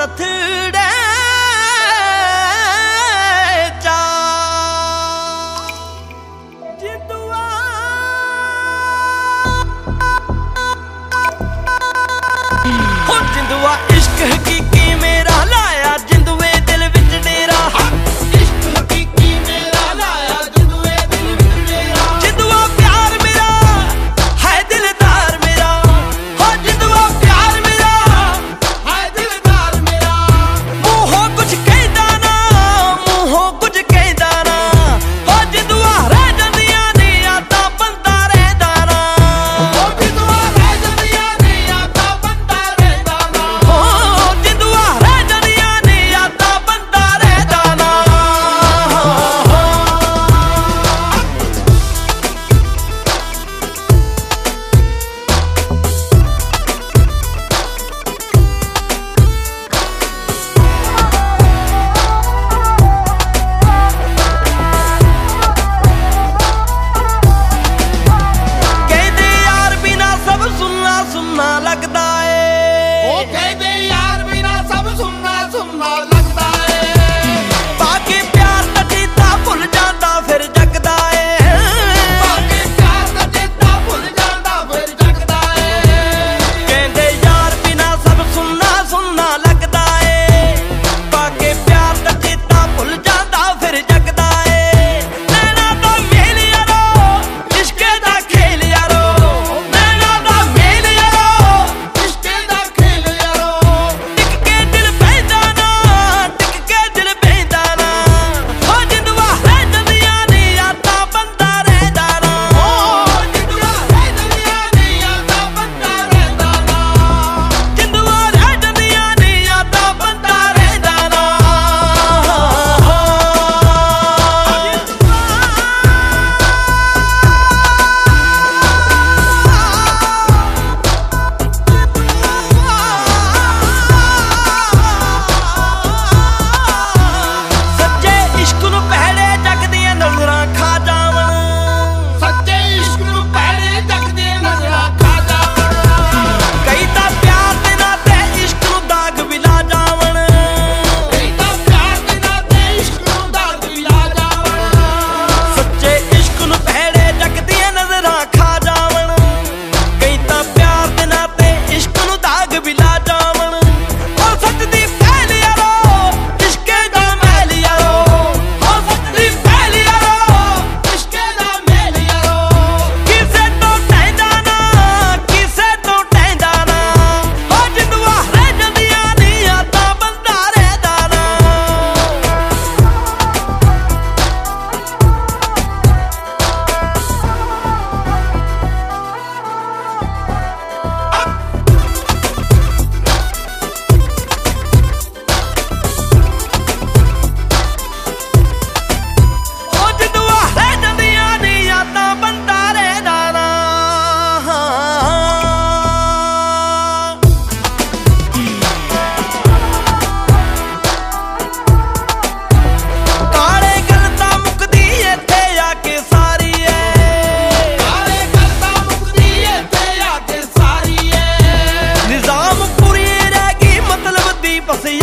लथड़े चा जिंदुआ हो जिंदुआ इश्क हकीकी मेरा लाया जिंदुए दिल विच डेरा इश्क हकीकी मेरा लाया जिंदुए दिल विच डेरा जिंदुआ प्यार मेरा है दिलदार मेरा हो जिंदुआ प्यार मेरा है दिलदार मेरा मुंहों कुछ कहदा ना मुंहों कुछ कहदा ना हो जिंदुआ रह जंदियां ने यादां बंदा रहदा ना हो जिंदुआ रह जंदियां ने यादां बंदा रहदा ना हो जिंदुआ रह जंदियां ने यादां बंदा रहदा ना कहदे यार बिना सब सुनना सुनना लगदा ओ ए कहदे यार बिना सब सुनना सुनना लगदा है बाकी प्यार दा चेता भुल जांदा फिर जगदा ए बाकी प्यार दा चेता भुल जांदा फिर जगदा है कहंदे यार बिना सब सुनना सुनना लगदा ए बाकी प्यार दा चेता भुल जांदा फिर जगदा ए नैना दा मेल यारो इश्के दा खेल यारो नैना दा मेल यारो इश्के दा खेल यारो टिक के दिल पैंदा ना टिक के दिल पैंदा ना हो जिंदुआ रह जंदियां ने यादां बंदा रहदा ना ओ जिंदुआ रह जंदियां ने यादां बंदा रहदा ना जिंदुआ रह जंदियां ने यादां बंदा रहदा ना सच्चे इश्क नूं पहले जग दियां नज़रां खा जावण सच्चे इश्क नूं पहले जग दी नज़रां खा जावण कई तां प्यार दे नाते इश्क नूं दाग भी ला जावण कई तां प्यार दे नाते इश्क नूं दाग भी ला जावण सच्चे इश्क नूं पहले जग दियां नज़रां खा जावण कई तां प्यार दे नाते इश्क नूं दाग भी ला जावण ओ सच दी पहल यारो इश्के दा महल यारो ओ सच दी पहल यारो इश्के दा मेल यारो किसे तो टहदा ना किसे तो टहदा ना ओ जिंदुआ रह जंदियां ने यादां बंदा रहदा ना ओ जिंदुआ रह जंदियां ने यादां बंदा रहदा ना काले गल तां मुकदी इत्थे आके सारी ऐ काले करदा मुकदी इत्थे आके सारी ऐ निजाम पूरी रह गई मतलब दी बस